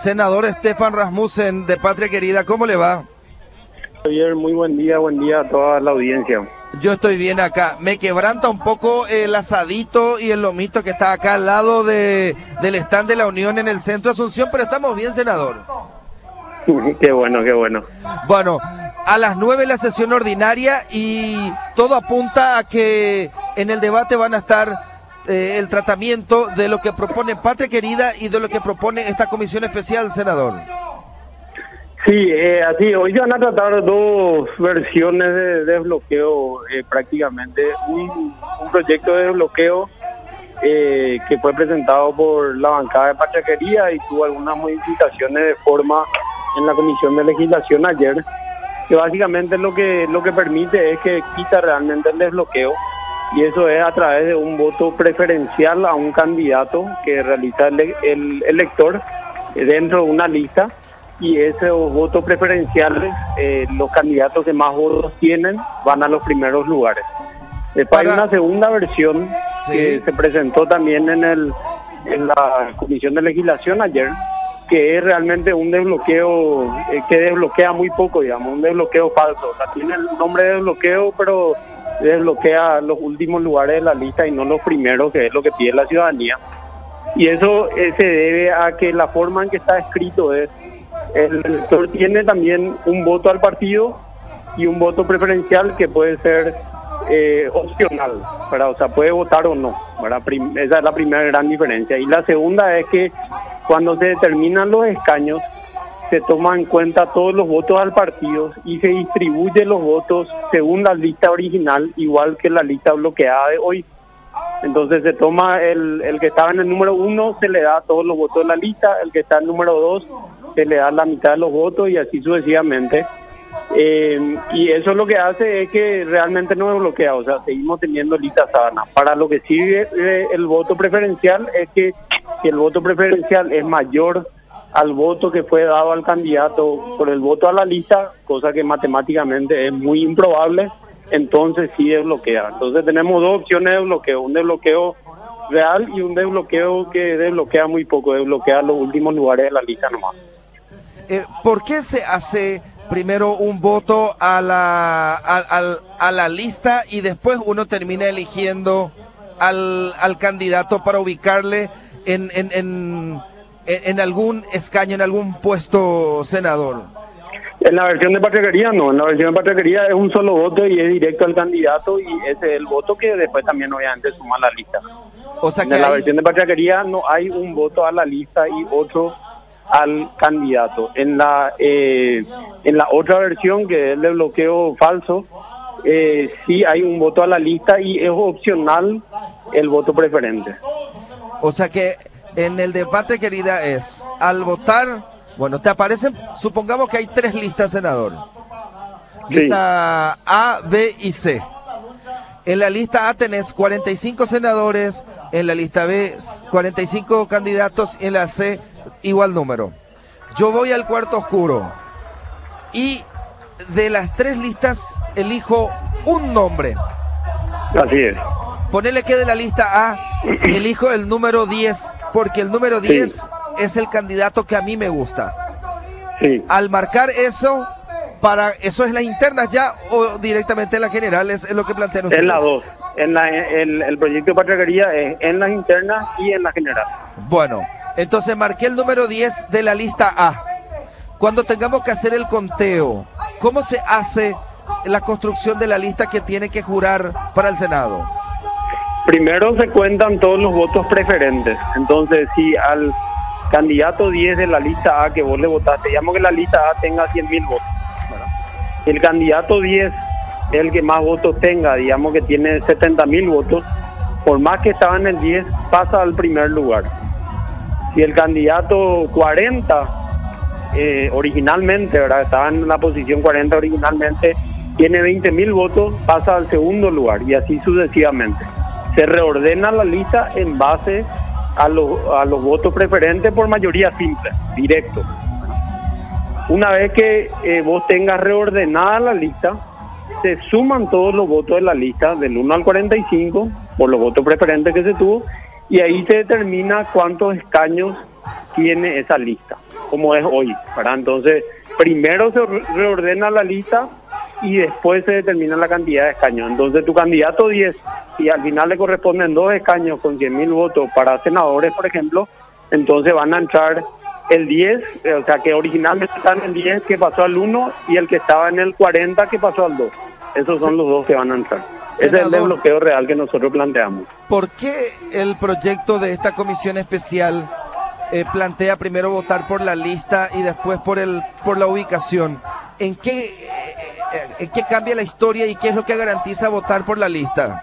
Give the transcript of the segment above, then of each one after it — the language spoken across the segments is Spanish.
Senador Stefan Rasmussen de Patria Querida, ¿cómo le va? Javier, muy buen día a toda la audiencia. Yo estoy bien acá. Me quebranta un poco el asadito y el lomito que está acá al lado del stand de la Unión en el centro de Asunción, pero estamos bien, senador. Qué bueno, qué bueno. Bueno, a las 9 la sesión ordinaria y todo apunta a que en el debate van a estar el tratamiento de lo que propone Patria Querida y de lo que propone esta comisión especial, senador. Sí, así, hoy se van a tratar dos versiones de desbloqueo prácticamente. Un proyecto de desbloqueo que fue presentado por la bancada de Patria Querida y tuvo algunas modificaciones de forma en la Comisión de Legislación ayer, que básicamente lo que permite es que quita realmente el desbloqueo, y eso es a través de un voto preferencial a un candidato que realiza el elector dentro de una lista, y esos votos preferenciales, los candidatos que más votos tienen van a los primeros lugares. Después hay una segunda versión que se presentó también en la Comisión de Legislación ayer, que es realmente un desbloqueo que desbloquea muy poco, digamos, un desbloqueo falso. O sea, tiene el nombre de desbloqueo, pero desbloquea los últimos lugares de la lista y no los primeros, que es lo que pide la ciudadanía. Y eso se debe a que la forma en que está escrito es: el elector tiene también un voto al partido y un voto preferencial que puede ser opcional, ¿verdad? O sea, puede votar o no, ¿verdad? Esa es la primera gran diferencia. Y la segunda es que cuando se determinan los escaños, se toman en cuenta todos los votos al partido y se distribuyen los votos según la lista original, igual que la lista bloqueada de hoy. Entonces se toma el que estaba en el número 1, se le da todos los votos de la lista; el que está en el número 2, se le da la mitad de los votos, y así sucesivamente. Y eso lo que hace es que realmente no es bloqueado, o sea, seguimos teniendo lista sana. Para lo que sigue el voto preferencial es que si el voto preferencial es mayor al voto que fue dado al candidato por el voto a la lista, cosa que matemáticamente es muy improbable, entonces sí desbloquea. Entonces tenemos dos opciones de bloqueo: un desbloqueo real y un desbloqueo que desbloquea muy poco, desbloquea los últimos lugares de la lista nomás. ¿Por qué se hace primero un voto a la lista y después uno termina eligiendo al candidato para ubicarle en algún escaño, en algún puesto, senador? En la versión de Patria Querida no, en la versión de Patria Querida es un solo voto y es directo al candidato, y ese es el voto que después también obviamente suma a la lista. O sea que en la versión de Patria Querida no hay un voto a la lista y otro al candidato. En la otra versión, que es el de bloqueo falso, sí hay un voto a la lista y es opcional el voto preferente. O sea que en el de Patria Querida es, al votar, bueno, te aparecen, supongamos que hay 3 listas, senador. Lista A, B y C. En la lista A tenés 45 senadores, en la lista B 45 candidatos, y en la C igual número. Yo voy al cuarto oscuro y de las 3 listas elijo un nombre. Así es. Ponele que de la lista A elijo el número 10, porque el número 10 es el candidato que a mí me gusta. Sí. Al marcar eso, ¿eso es las internas ya o directamente en las generales? Es lo que plantean ustedes. En las dos. El proyecto de Patria Querida es en las internas y en la general. Bueno, entonces marqué el número 10 de la lista A. Cuando tengamos que hacer el conteo, ¿cómo se hace la construcción de la lista que tiene que jurar para el Senado? Primero se cuentan todos los votos preferentes. Entonces, si al candidato 10 de la lista A que vos le votaste, digamos que la lista A tenga 100.000 votos, ¿verdad? El candidato 10 es el que más votos tenga, digamos que tiene 70.000 votos, por más que estaba en el 10, pasa al primer lugar. Si el candidato 40 originalmente, ¿verdad?, estaba en la posición 40 originalmente, tiene 20.000 votos, pasa al segundo lugar, y así sucesivamente. Se reordena la lista en base a los votos preferentes por mayoría simple, directo. Una vez que vos tengas reordenada la lista, se suman todos los votos de la lista del 1 al 45 por los votos preferentes que se tuvo, y ahí se determina cuántos escaños tiene esa lista. como es hoy, ¿verdad? Entonces, primero se reordena la lista y después se determina la cantidad de escaños. Entonces, tu candidato 10, y al final le corresponden 2 escaños con 100.000 votos para senadores, por ejemplo, entonces van a entrar el 10, o sea, que originalmente está en el 10 que pasó al 1 y el que estaba en el 40 que pasó al 2. Esos son los 2 que van a entrar. Ese es el desbloqueo real que nosotros planteamos. ¿Por qué el proyecto de esta comisión especial plantea primero votar por la lista y después por la ubicación? ¿En qué cambia la historia y qué es lo que garantiza votar por la lista?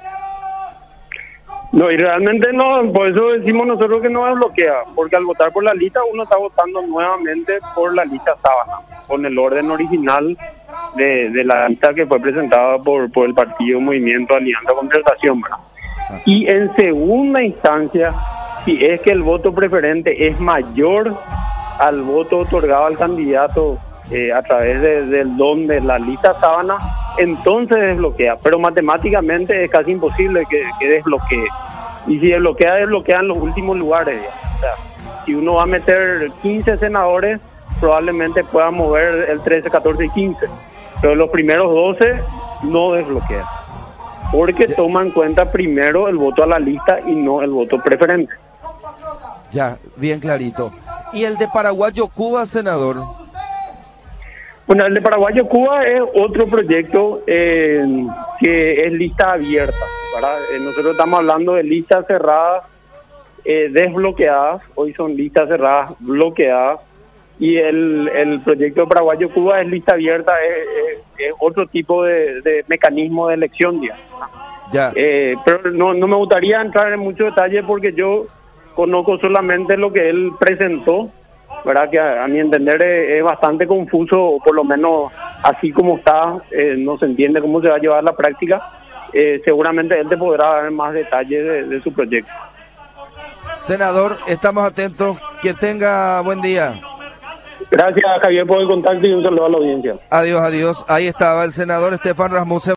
No, y realmente no, por eso decimos nosotros que no desbloquea, porque al votar por la lista uno está votando nuevamente por la lista sábana, con el orden original de la lista que fue presentada por el partido Movimiento Alianza Concertación, ¿verdad? Y en segunda instancia, si es que el voto preferente es mayor al voto otorgado al candidato a través del don de la lista sábana, entonces desbloquea, pero matemáticamente es casi imposible que desbloquee. Y si desbloquea en los últimos lugares. O sea, si uno va a meter 15 senadores, probablemente pueda mover el 13, 14 y 15. Pero los primeros 12 no desbloquea, porque toma en cuenta primero el voto a la lista y no el voto preferente. Ya, bien clarito. ¿Y el de Paraguayo Cuba, senador? Bueno, el de Paraguayo Cuba es otro proyecto que es lista abierta, ¿verdad? Nosotros estamos hablando de listas cerradas desbloqueadas, hoy son listas cerradas bloqueadas, y el proyecto de Paraguayo Cuba es lista abierta, es otro tipo de mecanismo de elección, digamos. Ya. Pero no me gustaría entrar en mucho detalle porque yo conozco solamente lo que él presentó, ¿verdad? Que a mi entender es bastante confuso, o por lo menos así como está, no se entiende cómo se va a llevar la práctica. Seguramente él te podrá dar más detalles de su proyecto. Senador, estamos atentos. Que tenga buen día. Gracias, Javier, por el contacto y un saludo a la audiencia. Adiós, adiós. Ahí estaba el senador Estefan Rasmussen.